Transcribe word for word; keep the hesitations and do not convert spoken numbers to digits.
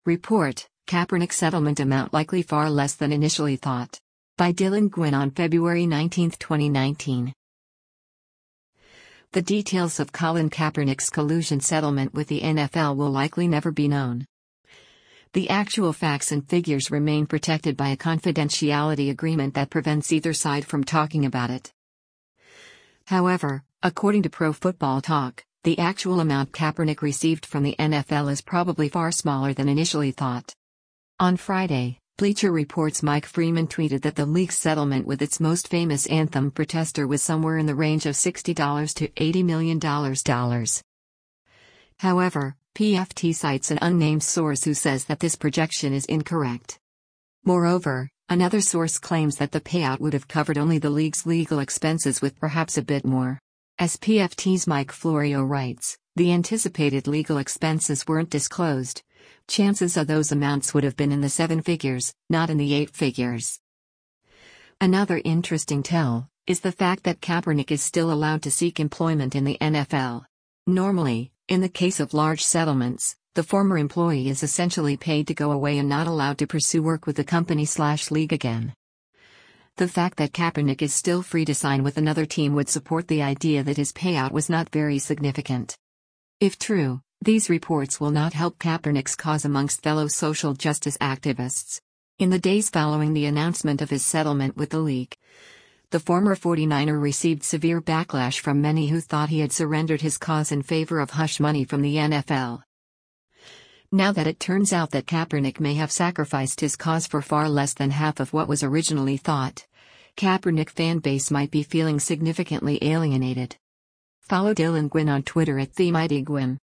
Report, Kaepernick settlement amount likely far less than initially thought. By Dylan Gwynn on February nineteenth, twenty nineteen. The details of Colin Kaepernick's collusion settlement with the N F L will likely never be known. The actual facts and figures remain protected by a confidentiality agreement that prevents either side from talking about it. However, according to Pro Football Talk, the actual amount Kaepernick received from the N F L is probably far smaller than initially thought. On Friday, Bleacher Report's Mike Freeman tweeted that the league's settlement with its most famous anthem protester was somewhere in the range of sixty to eighty million dollars. However, P F T cites an unnamed source who says that this projection is incorrect. Moreover, another source claims that the payout would have covered only the league's legal expenses with perhaps a bit more. As P F T's Mike Florio writes, the anticipated legal expenses weren't disclosed. Chances are those amounts would have been in the seven figures, not in the eight figures. Another interesting tell is the fact that Kaepernick is still allowed to seek employment in the N F L. Normally, in the case of large settlements, the former employee is essentially paid to go away and not allowed to pursue work with the company/league again. The fact that Kaepernick is still free to sign with another team would support the idea that his payout was not very significant. If true, these reports will not help Kaepernick's cause amongst fellow social justice activists. In the days following the announcement of his settlement with the league, the former forty-niner received severe backlash from many who thought he had surrendered his cause in favor of hush money from the N F L. Now that it turns out that Kaepernick may have sacrificed his cause for far less than half of what was originally thought, Kaepernick fan base might be feeling significantly alienated. Follow Dylan Gwynn on Twitter at TheMightyGwynn.